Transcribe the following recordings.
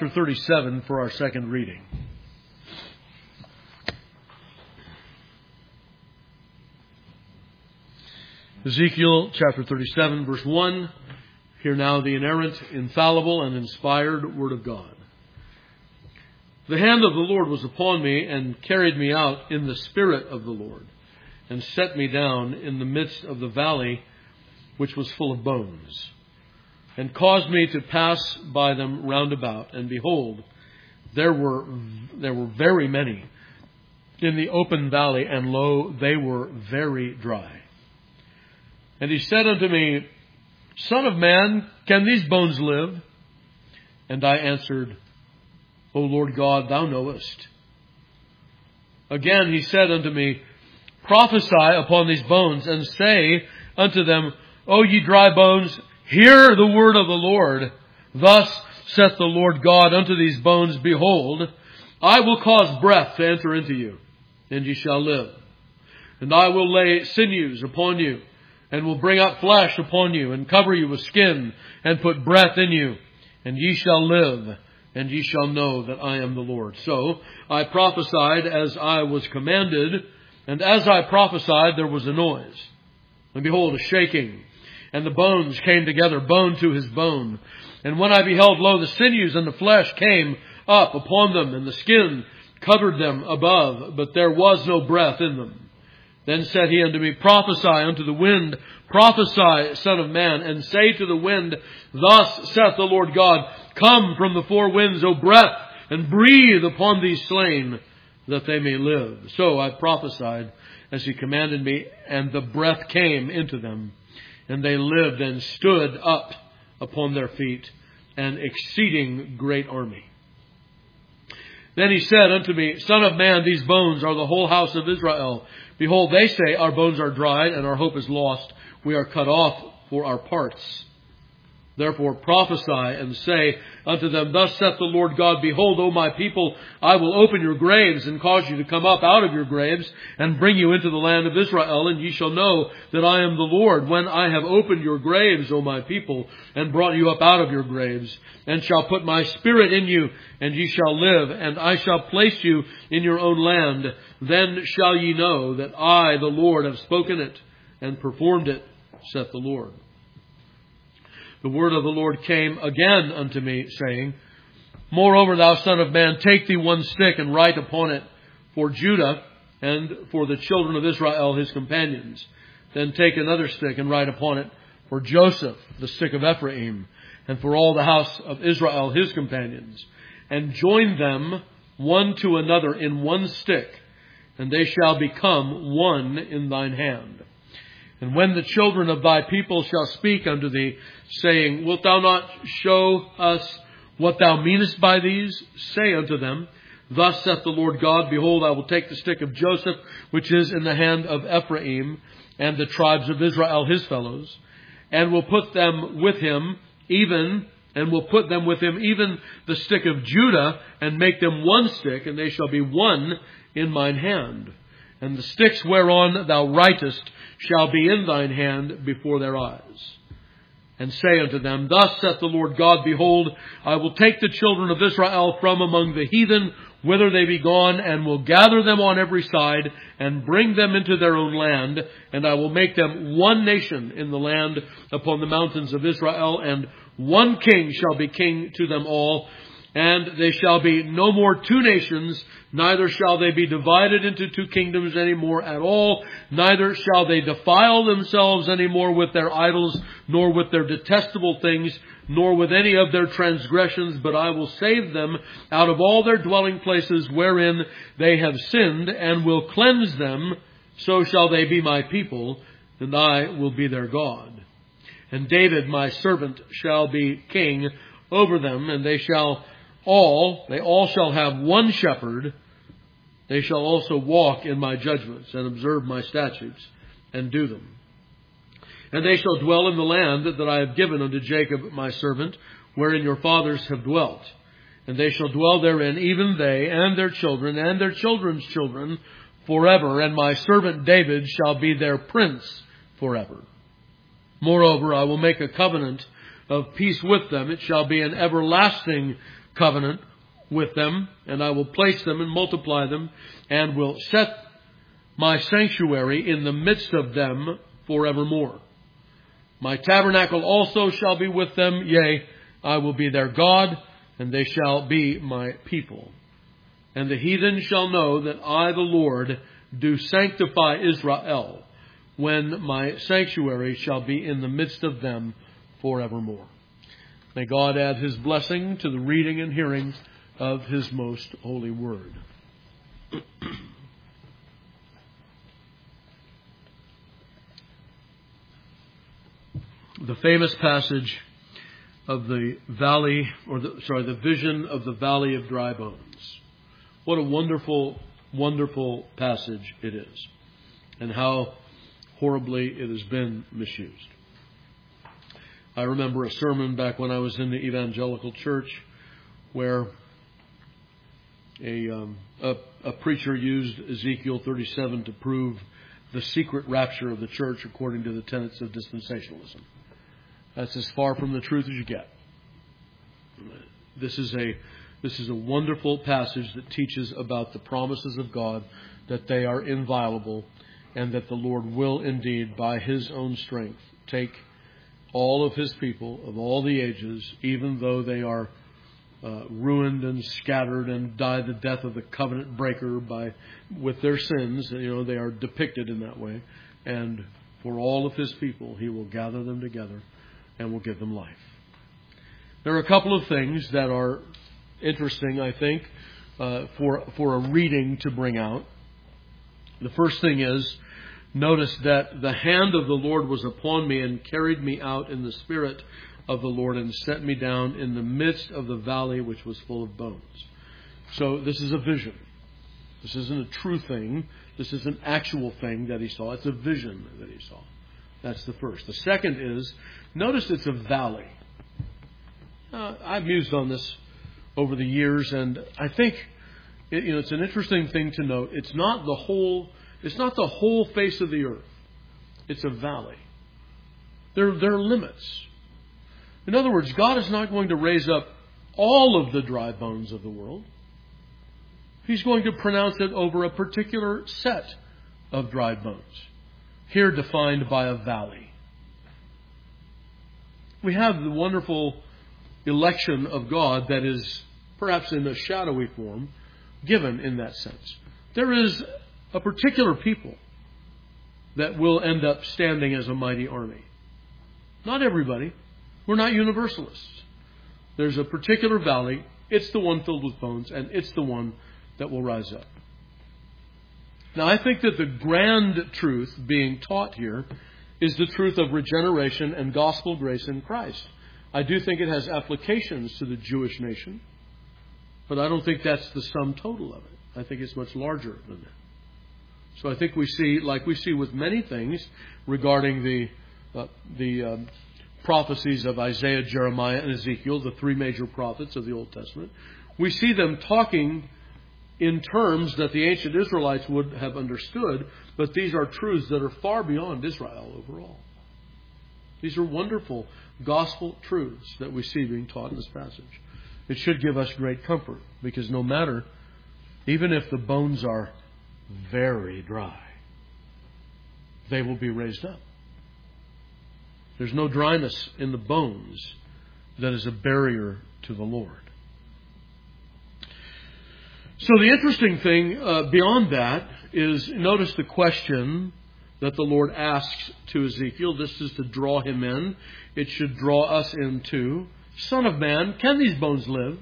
Chapter 37 for our second reading. Ezekiel chapter 37 verse 1. Hear now the inerrant, infallible, and inspired word of God. The hand of the Lord was upon me and carried me out in the spirit of the Lord and set me down in the midst of the valley which was full of bones, and caused me to pass by them round about. And behold, there were very many in the open valley, and lo, they were very dry. And he said unto me, Son of man, can these bones live? And I answered, O Lord God, thou knowest. Again he said unto me, Prophesy upon these bones, and say unto them, O ye dry bones, hear the word of the Lord. Thus saith the Lord God unto these bones, Behold, I will cause breath to enter into you, and ye shall live. And I will lay sinews upon you, and will bring up flesh upon you, and cover you with skin, and put breath in you, and ye shall live, and ye shall know that I am the Lord. So I prophesied as I was commanded, and as I prophesied there was a noise, and behold, a shaking. And the bones came together, bone to his bone. And when I beheld, lo, the sinews and the flesh came up upon them, and the skin covered them above, but there was no breath in them. Then said he unto me, Prophesy unto the wind, prophesy, Son of man, and say to the wind, Thus saith the Lord God, Come from the four winds, O breath, and breathe upon these slain, that they may live. So I prophesied as he commanded me, and the breath came into them. And they lived and stood up upon their feet, an exceeding great army. Then he said unto me, Son of man, these bones are the whole house of Israel. Behold, they say, Our bones are dried, and our hope is lost. We are cut off for our parts. Therefore prophesy and say unto them, Thus saith the Lord God, Behold, O my people, I will open your graves, and cause you to come up out of your graves, and bring you into the land of Israel, and ye shall know that I am the Lord, when I have opened your graves, O my people, and brought you up out of your graves, and shall put my spirit in you, and ye shall live, and I shall place you in your own land. Then shall ye know that I, the Lord, have spoken it, and performed it, saith the Lord. The word of the Lord came again unto me, saying, Moreover, thou son of man, take thee one stick, and write upon it for Judah, and for the children of Israel his companions. Then take another stick, and write upon it for Joseph, the stick of Ephraim, and for all the house of Israel his companions. And join them one to another in one stick, and they shall become one in thine hand. And when the children of thy people shall speak unto thee, saying, Wilt thou not show us what thou meanest by these? Say unto them, Thus saith the Lord God, Behold, I will take the stick of Joseph, which is in the hand of Ephraim, and the tribes of Israel his fellows, and will put them with him, even the stick of Judah, and make them one stick, and they shall be one in mine hand. And the sticks whereon thou writest shall be in thine hand before their eyes. And say unto them, Thus saith the Lord God, Behold, I will take the children of Israel from among the heathen, whither they be gone, and will gather them on every side, and bring them into their own land. And I will make them one nation in the land upon the mountains of Israel, and one king shall be king to them all. And they shall be no more two nations, neither shall they be divided into two kingdoms any more at all, neither shall they defile themselves any more with their idols, nor with their detestable things, nor with any of their transgressions, but I will save them out of all their dwelling places wherein they have sinned, and will cleanse them. So shall they be my people, and I will be their God. And David my servant shall be king over them, and they all shall have one shepherd. They shall also walk in my judgments, and observe my statutes, and do them. And they shall dwell in the land that I have given unto Jacob my servant, wherein your fathers have dwelt. And they shall dwell therein, even they, and their children, and their children's children, forever. And my servant David shall be their prince forever. Moreover, I will make a covenant of peace with them. It shall be an everlasting covenant with them, and I will place them and multiply them, and will set my sanctuary in the midst of them forevermore. My tabernacle also shall be with them, yea, I will be their God, and they shall be my people. And the heathen shall know that I, the Lord, do sanctify Israel, when my sanctuary shall be in the midst of them forevermore. May God add His blessing to the reading and hearing of His most holy word. The famous passage of the valley, the vision of the valley of dry bones. What a wonderful, wonderful passage it is, and how horribly it has been misused. I remember a sermon back when I was in the evangelical church where a preacher used Ezekiel 37 to prove the secret rapture of the church according to the tenets of dispensationalism. That's as far from the truth as you get. This is a wonderful passage that teaches about the promises of God, that they are inviolable, and that the Lord will indeed, by His own strength, take all of His people of all the ages, even though they are ruined and scattered and die the death of the covenant breaker with their sins. They are depicted in that way. And for all of His people, He will gather them together and will give them life. There are a couple of things that are interesting, I think, for a reading to bring out. The first thing is, notice that the hand of the Lord was upon me and carried me out in the spirit of the Lord and set me down in the midst of the valley which was full of bones. So this is a vision. This isn't a true thing. This is an actual thing that he saw. It's a vision that he saw. That's the first. The second is, notice it's a valley. I've mused on this over the years, and I think it's an interesting thing to note. It's not the whole face of the earth. It's a valley. There are limits. In other words, God is not going to raise up all of the dry bones of the world. He's going to pronounce it over a particular set of dry bones, here defined by a valley. We have the wonderful election of God that is perhaps in a shadowy form given in that sense. There is a particular people that will end up standing as a mighty army. Not everybody. We're not universalists. There's a particular valley. It's the one filled with bones, and it's the one that will rise up. Now, I think that the grand truth being taught here is the truth of regeneration and gospel grace in Christ. I do think it has applications to the Jewish nation, but I don't think that's the sum total of it. I think it's much larger than that. So I think we see, like we see with many things regarding the prophecies of Isaiah, Jeremiah, and Ezekiel, the three major prophets of the Old Testament, we see them talking in terms that the ancient Israelites would have understood, but these are truths that are far beyond Israel overall. These are wonderful gospel truths that we see being taught in this passage. It should give us great comfort, because no matter, even if the bones are very dry, they will be raised up. There's no dryness in the bones that is a barrier to the Lord. So the interesting thing beyond that is, notice the question that the Lord asks to Ezekiel. This is to draw him in. It should draw us in too. Son of man, can these bones live?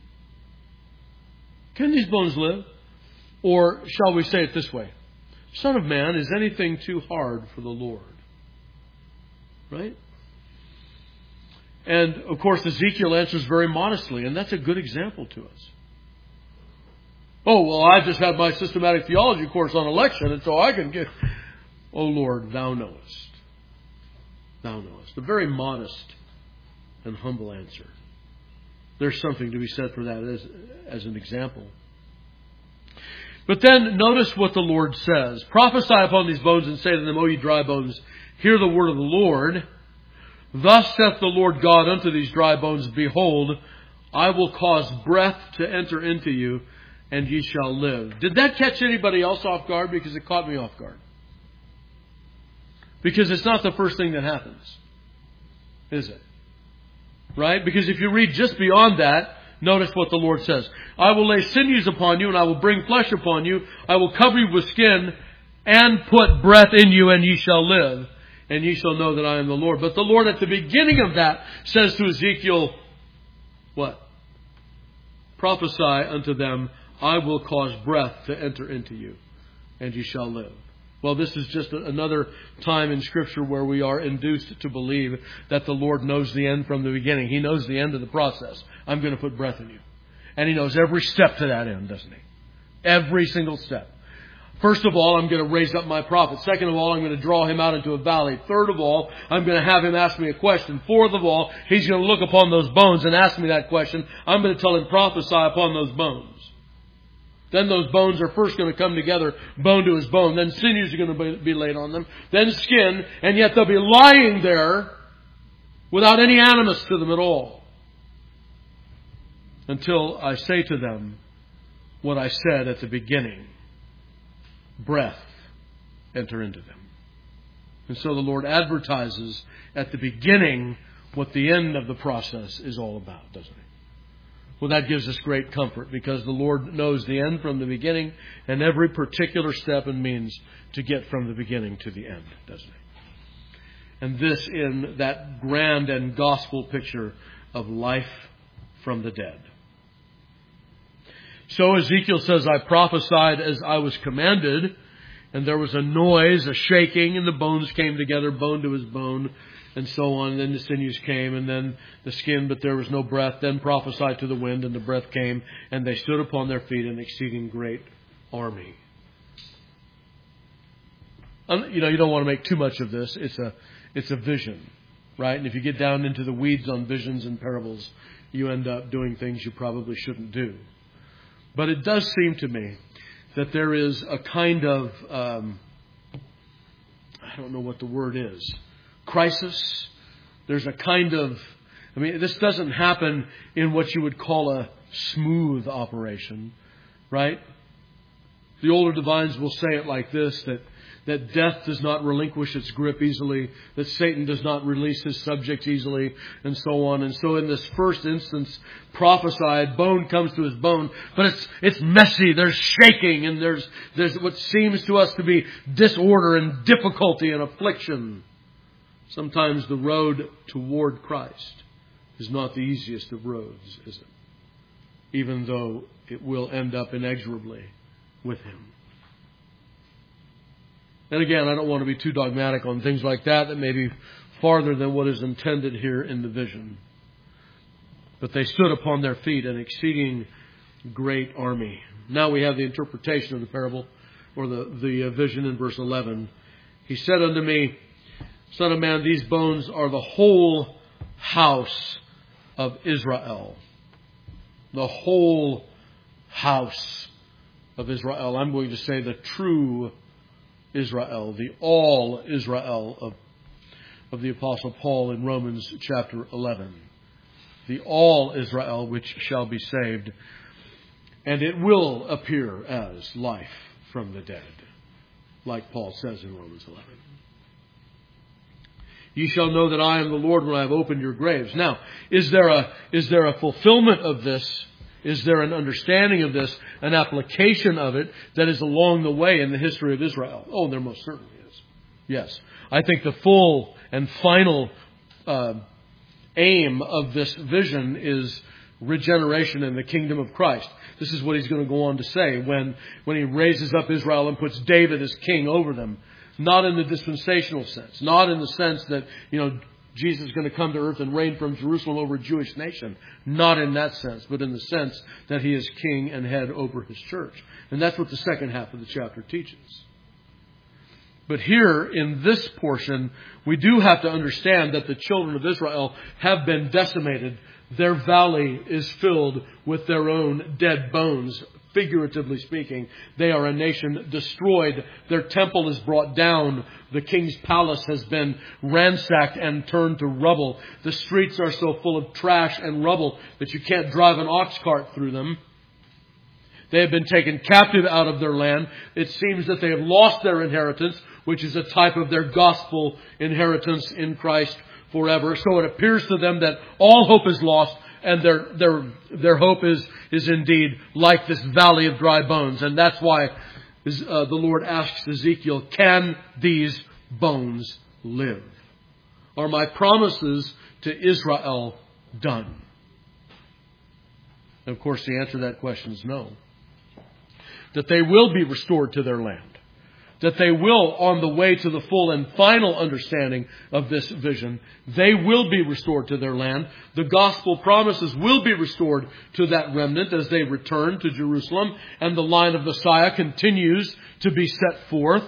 Can these bones live? Or shall we say it this way? Son of man, is anything too hard for the Lord? Right? And of course Ezekiel answers very modestly, and that's a good example to us. Oh, well, I just had my systematic theology course on election, and so I can get... Oh, Lord, thou knowest. Thou knowest. A very modest and humble answer. There's something to be said for that as an example. But then notice what the Lord says. Prophesy upon these bones and say to them, O ye dry bones, hear the word of the Lord. Thus saith the Lord God unto these dry bones, Behold, I will cause breath to enter into you, and ye shall live. Did that catch anybody else off guard? Because it caught me off guard. Because it's not the first thing that happens, is it? Right? Because if you read just beyond that, notice what the Lord says. I will lay sinews upon you, and I will bring flesh upon you. I will cover you with skin, and put breath in you, and ye shall live. And ye shall know that I am the Lord. But the Lord at the beginning of that says to Ezekiel, what? Prophesy unto them, I will cause breath to enter into you, and ye shall live. Well, this is just another time in Scripture where we are induced to believe that the Lord knows the end from the beginning. He knows the end of the process. I'm going to put breath in you. And He knows every step to that end, doesn't He? Every single step. First of all, I'm going to raise up my prophet. Second of all, I'm going to draw him out into a valley. Third of all, I'm going to have him ask me a question. Fourth of all, he's going to look upon those bones and ask me that question. I'm going to tell him, prophesy upon those bones. Then those bones are first going to come together, bone to his bone. Then sinews are going to be laid on them. Then skin, and yet they'll be lying there without any animus to them at all. Until I say to them what I said at the beginning. Breath enter into them. And so the Lord advertises at the beginning what the end of the process is all about, doesn't He? Well, that gives us great comfort because the Lord knows the end from the beginning and every particular step and means to get from the beginning to the end, doesn't He? And this in that grand and gospel picture of life from the dead. So Ezekiel says, I prophesied as I was commanded, and there was a noise, a shaking, and the bones came together, bone to his bone, and so on. And then the sinews came, and then the skin, but there was no breath. Then prophesied to the wind, and the breath came, and they stood upon their feet, an exceeding great army. You don't want to make too much of this. It's a vision, right? And if you get down into the weeds on visions and parables, you end up doing things you probably shouldn't do. But it does seem to me that there is a kind of, I don't know what the word is, crisis. There's a kind of, this doesn't happen in what you would call a smooth operation, right? The older divines will say it like this, that death does not relinquish its grip easily, that Satan does not release his subjects easily, and so on. And so in this first instance, prophesied, bone comes to his bone, but it's messy, there's shaking, and there's what seems to us to be disorder and difficulty and affliction. Sometimes the road toward Christ is not the easiest of roads, is it? Even though it will end up inexorably with Him. And again, I don't want to be too dogmatic on things like that may be farther than what is intended here in the vision. But they stood upon their feet, an exceeding great army. Now we have the interpretation of the parable, or the vision in verse 11. He said unto me, Son of man, these bones are the whole house of Israel. The whole house of Israel. I'm going to say the true Israel, the all Israel of the Apostle Paul in Romans chapter 11. The all Israel which shall be saved. And it will appear as life from the dead, like Paul says in Romans 11. Ye shall know that I am the Lord when I have opened your graves. Now, is there a fulfillment of this? Is there an understanding of this, an application of it that is along the way in the history of Israel? Oh, there most certainly is. Yes. I think the full and final aim of this vision is regeneration in the kingdom of Christ. This is what he's going to go on to say when he raises up Israel and puts David as king over them. Not in the dispensational sense. Not in the sense that, Jesus is going to come to earth and reign from Jerusalem over a Jewish nation. Not in that sense, but in the sense that He is king and head over His church. And that's what the second half of the chapter teaches. But here, in this portion, we do have to understand that the children of Israel have been decimated. Their valley is filled with their own dead bones, figuratively speaking. They are a nation destroyed. Their temple is brought down. The king's palace has been ransacked and turned to rubble. The streets are so full of trash and rubble that you can't drive an ox cart through them. They have been taken captive out of their land. It seems that they have lost their inheritance, which is a type of their gospel inheritance in Christ forever. So it appears to them that all hope is lost, and their hope is indeed like this valley of dry bones. And that's why the Lord asks Ezekiel, can these bones live? Are my promises to Israel done? And of course, the answer to that question is no. That they will be restored to their land. That they will, on the way to the full and final understanding of this vision, they will be restored to their land. The gospel promises will be restored to that remnant as they return to Jerusalem. And the line of Messiah continues to be set forth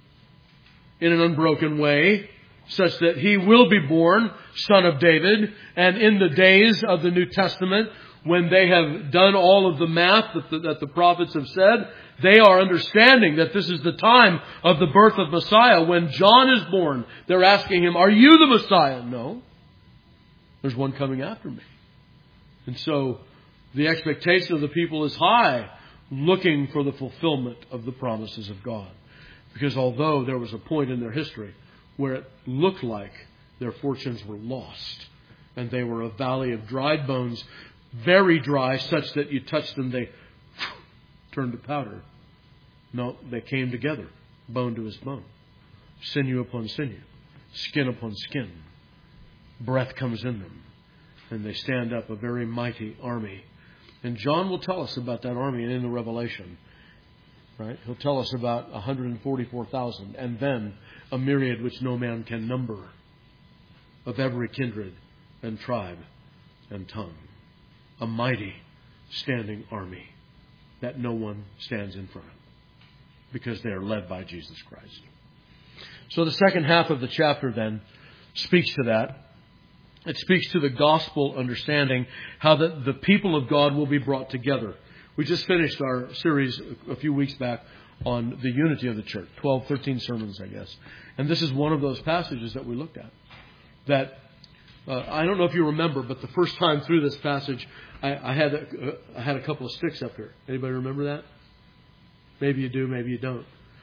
in an unbroken way, such that he will be born, son of David. And in the days of the New Testament, when they have done all of the math that the prophets have said, they are understanding that this is the time of the birth of Messiah. When John is born, they're asking him, are you the Messiah? No. There's one coming after me. And so the expectation of the people is high, looking for the fulfillment of the promises of God. Because although there was a point in their history where it looked like their fortunes were lost, and they were a valley of dried bones, very dry, such that you touched them, they turned to powder. No, they came together, bone to his bone, sinew upon sinew, skin upon skin. Breath comes in them, and they stand up a very mighty army. And John will tell us about that army in the Revelation. Right? He'll tell us about 144,000, and then a myriad which no man can number, of every kindred and tribe and tongue. A mighty standing army that no one stands in front of, because they are led by Jesus Christ. So the second half of the chapter then speaks to that. It speaks to the gospel understanding, how the people of God will be brought together. We just finished our series a few weeks back on the unity of the church, 12, 13 sermons, I guess. And this is one of those passages that we looked at. That, I don't know if you remember, but the first time through this passage, I had a couple of sticks up here. Anybody remember that? Maybe you do, maybe you don't.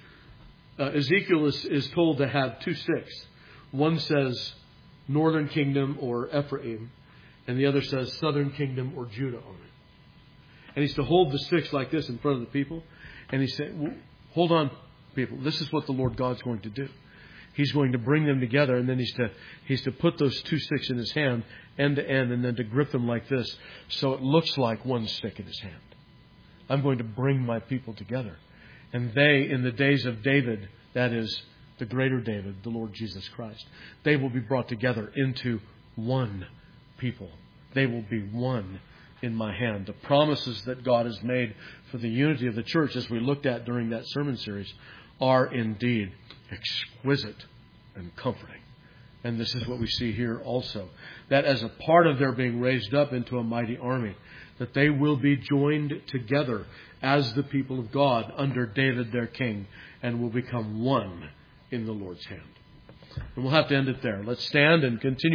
Ezekiel is told to have two sticks. One says Northern Kingdom or Ephraim, and the other says Southern Kingdom or Judah on it. And he's to hold the sticks like this in front of the people. And he said, hold on, people. This is what the Lord God's going to do. He's going to bring them together, and then he's to put those two sticks in his hand, end to end, and then to grip them like this, so it looks like one stick in his hand. I'm going to bring my people together. And they, in the days of David, that is the greater David, the Lord Jesus Christ, they will be brought together into one people. They will be one in my hand. The promises that God has made for the unity of the church, as we looked at during that sermon series, are indeed exquisite and comforting. And this is what we see here also. That as a part of their being raised up into a mighty army, that they will be joined together as the people of God under David their king, and will become one in the Lord's hand. And we'll have to end it there. Let's stand and continue.